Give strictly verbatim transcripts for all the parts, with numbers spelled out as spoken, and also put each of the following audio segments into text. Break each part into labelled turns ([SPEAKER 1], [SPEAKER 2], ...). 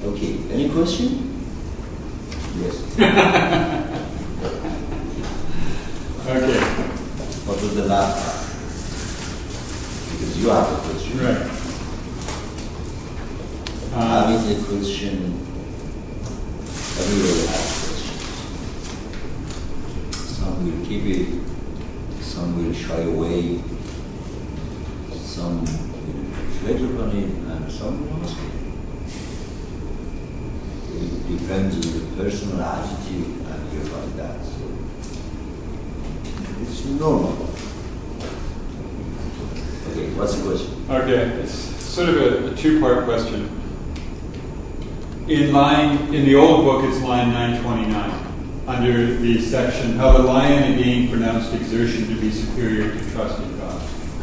[SPEAKER 1] Okay, any question? Yes.
[SPEAKER 2] Okay.
[SPEAKER 1] What was the last part? Because you have a question.
[SPEAKER 2] Right.
[SPEAKER 1] Uh, Having a question, everybody has questions. Some will keep it, some will shy away, some will reflect upon it, and some will ask it. It depends on the personal attitude, and you're like that. So it's normal. Okay, what's the question?
[SPEAKER 2] Okay, it's sort of a, a two-part question. In line, in the old book, it's line nine twenty-nine, under the section, how the lion again pronounced exertion to be superior to trust in God.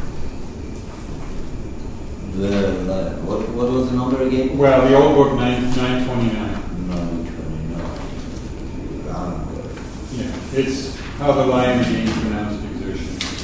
[SPEAKER 1] The, the what, what was the number again?
[SPEAKER 2] Well, the old book, nine twenty-nine.
[SPEAKER 1] nine twenty-nine. Round there.
[SPEAKER 2] Yeah, it's how the lion again pronounced exertion.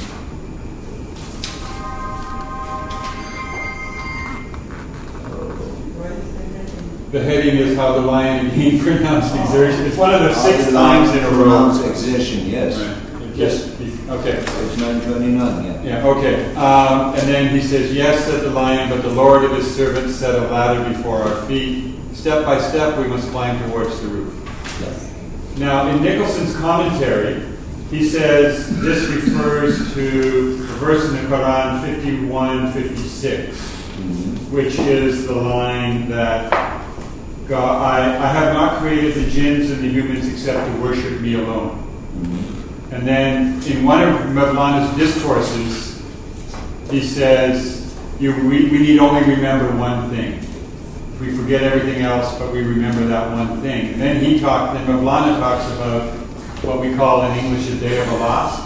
[SPEAKER 2] The heading is how the lion again pronounced exertion. It's one of the six times in a row.
[SPEAKER 1] Pronounced exertion, yes.
[SPEAKER 2] Right. Yes. Okay.
[SPEAKER 1] It's nine twenty-nine, yeah.
[SPEAKER 2] Yeah, okay. Um, and then he says, yes, said the lion, but the Lord of his servants set a ladder before our feet. Step by step, we must climb towards the roof.
[SPEAKER 1] Yes.
[SPEAKER 2] Now, in Nicholson's commentary, he says this refers to a verse in the Quran, fifty-one fifty-six, mm-hmm. which is the line that God, I, I have not created the jinns and the humans except to worship me alone. Mm-hmm. And then in one of Mevlana's discourses, he says, you, we, we need only remember one thing. We forget everything else, but we remember that one thing. And then he talked, then Mevlana talks about what we call in English a day of a lost.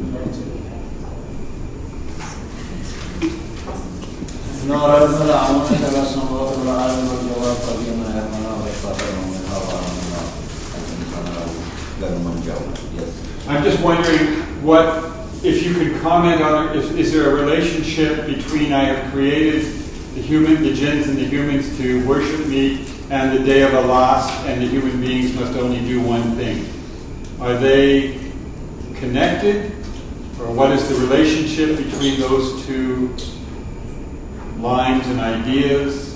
[SPEAKER 2] I'm just wondering what, if you could comment on, is, is there a relationship between I have created the human, the jinns and the humans to worship me, and the day of Allah, and the human beings must only do one thing? Are they connected? Or what is the relationship between those two lines and ideas?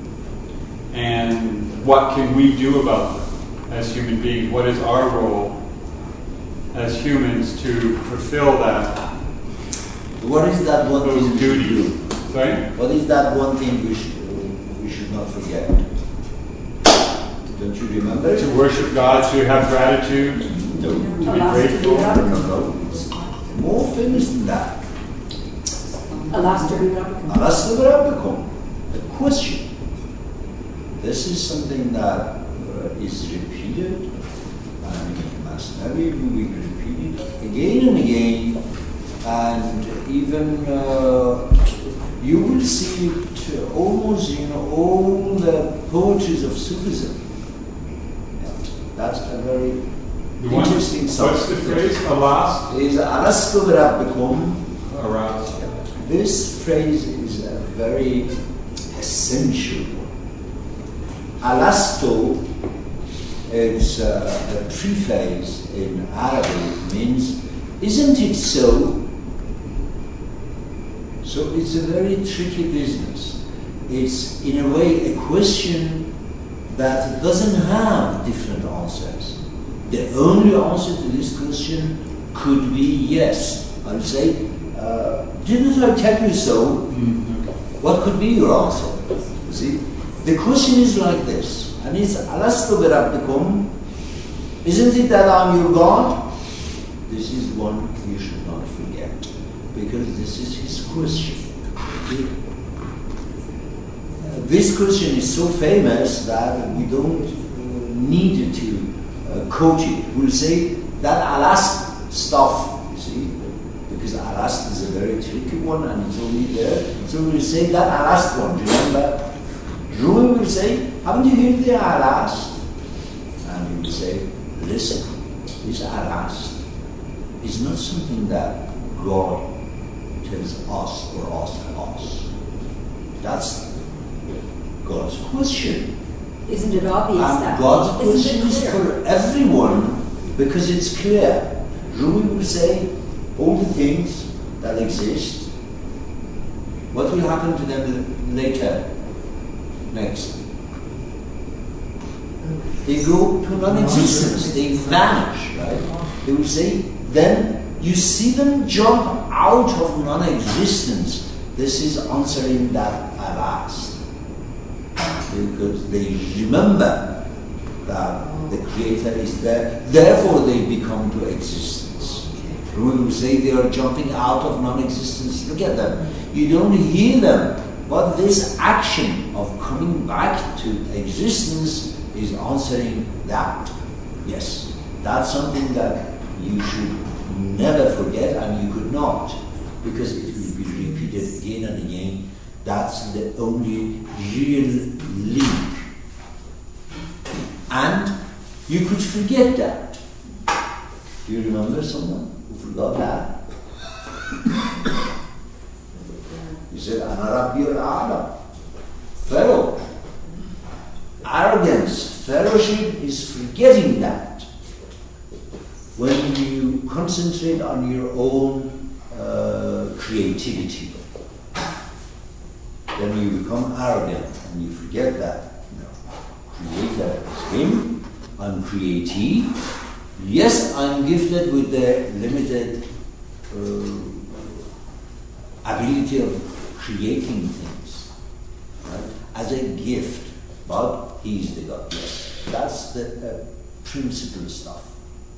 [SPEAKER 2] And what can we do about them as human beings? What is our role as humans to fulfill that?
[SPEAKER 1] What is that one
[SPEAKER 2] those
[SPEAKER 1] thing
[SPEAKER 2] duties?
[SPEAKER 1] we should do?
[SPEAKER 2] Sorry?
[SPEAKER 1] What is that one thing we should, we should not forget? Don't you remember?
[SPEAKER 2] To worship God, to have gratitude,
[SPEAKER 1] No.
[SPEAKER 2] to be grateful.
[SPEAKER 1] No, no, no. It's more famous than that.
[SPEAKER 3] Alastair Rabbikum.
[SPEAKER 1] Alastair Rabbikum. The question. This is something that uh, is repeated, and in Masnavi we repeat it again and again, and even uh, you will see it almost in all the poetries of Sufism. Yeah, that's a very
[SPEAKER 2] The one,
[SPEAKER 1] interesting subject.
[SPEAKER 2] what's the phrase? Alas?
[SPEAKER 1] Is Alastair Rabbikum.
[SPEAKER 2] Arouse.
[SPEAKER 1] This phrase is a very essential one. Alasto, it's uh, a preface in Arabic, means, isn't it so? So it's a very tricky business. It's in a way a question that doesn't have different answers. The only answer to this question could be yes. I would say, uh, didn't I tell you so?
[SPEAKER 2] Mm-hmm.
[SPEAKER 1] What could be your answer? You see? The question is like this, and it's Alastu bi Rabbikum. Isn't it that I'm your God? This is one you should not forget, because this is his question. Okay? Uh, this question is so famous that we don't uh, need to uh, quote it. We'll say that Alast stuff, you see, because Alast is a very tricky one and it's only there. So we'll say that Alast one, remember? Rumi will say, haven't you heard the Alast? And he will say, listen, this Alast is not something that God tells us or asks us. That's God's question.
[SPEAKER 3] Isn't it obvious
[SPEAKER 1] And
[SPEAKER 3] that?
[SPEAKER 1] God's
[SPEAKER 3] Isn't
[SPEAKER 1] question
[SPEAKER 3] it
[SPEAKER 1] is
[SPEAKER 3] clear?
[SPEAKER 1] for everyone because it's clear. Rumi will say all the things that exist, what will happen to them later? Next. They go to non-existence, they vanish, right? They will say, then you see them jump out of non-existence. This is answering that alas. Because they remember that the Creator is there, therefore they become to existence. When you say they are jumping out of non-existence, look at them. You don't hear them, but this action of coming back to existence is answering that. Yes, that's something that you should never forget, and you could not, because it will be repeated again and again. That's the only real link. And you could forget that. Do you remember someone who forgot that? He said, Ana Rabbi al-A'la. Pharaoh. Arrogance, fellowship is forgetting that. When you concentrate on your own uh, creativity, then you become arrogant and you forget that. No. Creator is Him, I'm createe. Yes, I'm gifted with the limited uh, ability of creating things, right? As a gift, but He is the God. Yes, that's the uh, principal stuff.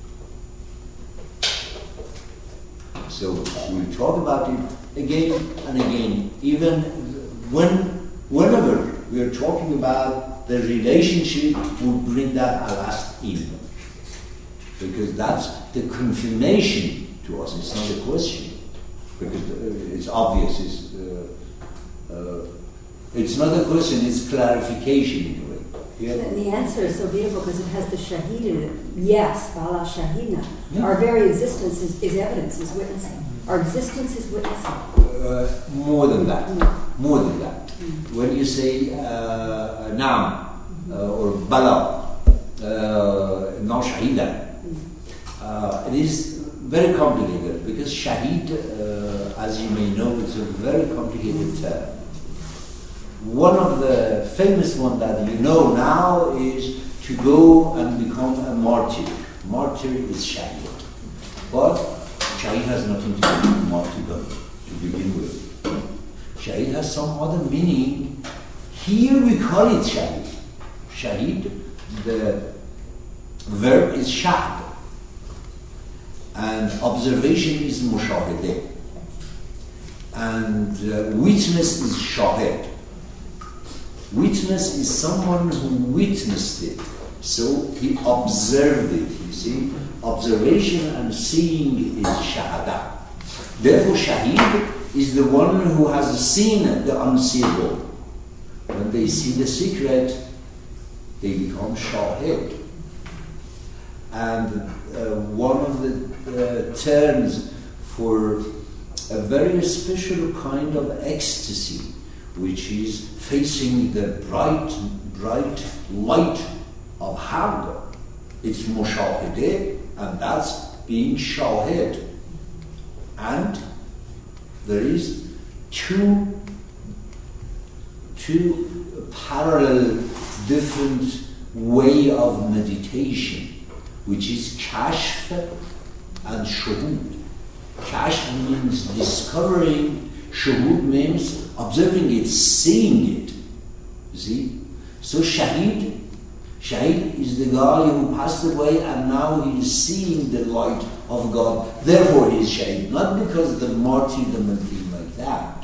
[SPEAKER 1] So we'll talk about it again and again, even when, whenever we are talking about the relationship, we'll bring that alas in. Because that's the confirmation to us, it's not a question. Because it's obvious, it's, uh, uh, it's not a question, it's clarification in a way. Yeah.
[SPEAKER 3] And the answer is so beautiful because it has the shahid in it. Yes, Bala Shahina.
[SPEAKER 1] Yeah.
[SPEAKER 3] Our very existence is, is evidence, is witnessing. Our existence is witnessing.
[SPEAKER 1] Uh, more than that.
[SPEAKER 3] Mm.
[SPEAKER 1] More than that. Mm. When you say uh, Naam uh, or Bala, uh, no Shahida, uh, it is very complicated because Shahid, uh, as you may know, is a very complicated term. One of the famous one that you know now is to go and become a martyr. Martyr is Shahid. But Shahid has nothing to do with martyrdom to begin with. Shahid has some other meaning. Here we call it Shahid. Shahid, the verb is shahd. And observation is mushahideh. And uh, witness is shahid. Witness is someone who witnessed it. So he observed it, you see. Observation and seeing is shahada. Therefore, shahid is the one who has seen the unseeable. When they see the secret, they become shahid. And uh, one of the uh, terms for a very special kind of ecstasy, which is facing the bright, bright light of Haqq. It's mushahideh, and that's being shahid. And there is two, two parallel, different way of meditation, which is kashf and shuhud. Kashf means discovering, shuhud means observing it, seeing it. You see? So Shahid, Shahid is the guy who passed away and now he is seeing the light of God. Therefore he is Shahid. Not because of the martyrdom and things like that.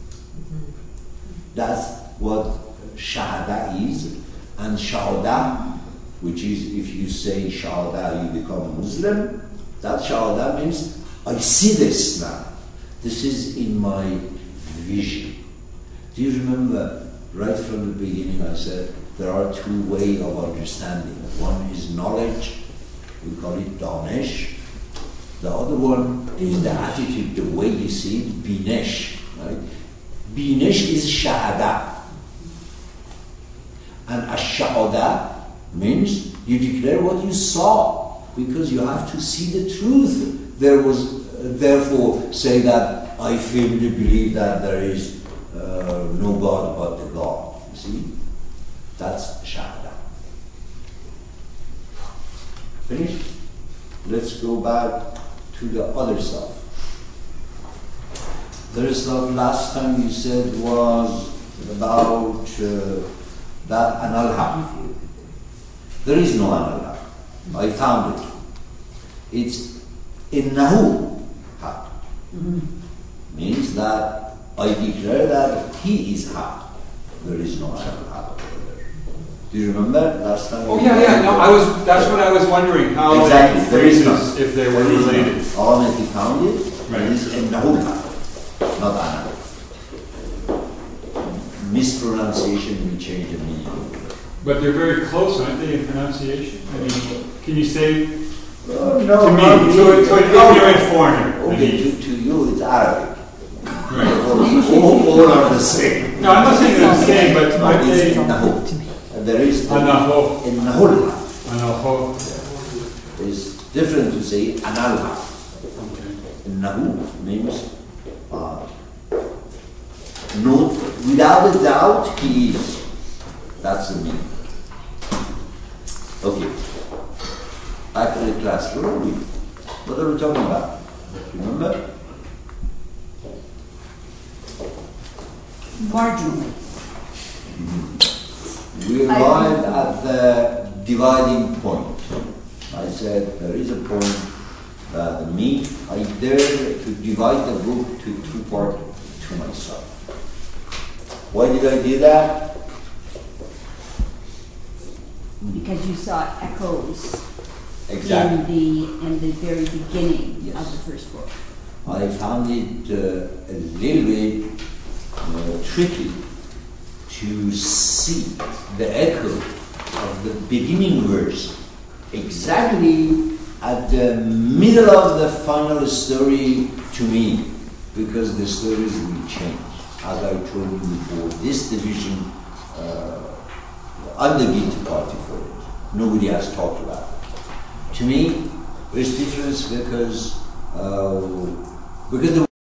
[SPEAKER 1] That's what Shahada is. And Shahada, which is if you say Shahada you become Muslim, that Shahada means I see this now. This is in my vision. Do you remember right from the beginning I said there are two ways of understanding. One is knowledge, we call it Danesh. The other one is the attitude, the way you see it, Binesh. Right? Binesh is Shahada. And ash-shahada means you declare what you saw, because you have to see the truth. There was, uh, therefore, say that I firmly believe that there is uh, no God but the God. You see? That's shahada. Finished? Let's go back to the other stuff. The other stuff last time you said was about uh, that analha. There is no analha. I found it. It's innahu haq. Mm-hmm. Means that I declare that he is haq. There is no analha. Do you remember last time?
[SPEAKER 2] Oh yeah, yeah. No, I was. That's what I was wondering. How
[SPEAKER 1] exactly.
[SPEAKER 2] the phrases, if they were related.
[SPEAKER 1] All that he found it.
[SPEAKER 2] Right.
[SPEAKER 1] It is innahu haq, not analha. Mispronunciation will change the meaning.
[SPEAKER 2] But they're very close, aren't they, in pronunciation? I mean, can you say
[SPEAKER 1] oh, no,
[SPEAKER 2] to me,
[SPEAKER 1] no,
[SPEAKER 2] to, to an ignorant foreigner?
[SPEAKER 1] Okay,
[SPEAKER 2] I mean,
[SPEAKER 1] to, to you it's Arabic.
[SPEAKER 2] Right.
[SPEAKER 1] all, all are the same.
[SPEAKER 2] No, I'm not saying they're the same, but
[SPEAKER 1] no,
[SPEAKER 2] aren't
[SPEAKER 1] it's
[SPEAKER 2] they?
[SPEAKER 1] innahu. There is the
[SPEAKER 2] Anaho.
[SPEAKER 1] innahul.
[SPEAKER 2] Anaho.
[SPEAKER 1] It's different to say analha.
[SPEAKER 2] Okay.
[SPEAKER 1] Innahu means uh, no, without a doubt he is. That's the meaning. Okay. Back to the class. Where are we? What are we talking about? Remember?
[SPEAKER 3] Marginally.
[SPEAKER 1] Mm-hmm. We arrived at the dividing point. I said there is a point that me, I dare to divide the book to two parts to myself. Why did I do that?
[SPEAKER 3] Because you saw echoes
[SPEAKER 1] Exactly.
[SPEAKER 3] in the in the very beginning
[SPEAKER 1] Yes.
[SPEAKER 3] of the first book.
[SPEAKER 1] I found it uh, a little bit uh, tricky to see the echo of the beginning verse exactly at the middle of the final story to me, because the stories will change. As I told you before, this division, uh, I'm the guilty party for it. Nobody has talked about it. To me, there's difference because uh, because the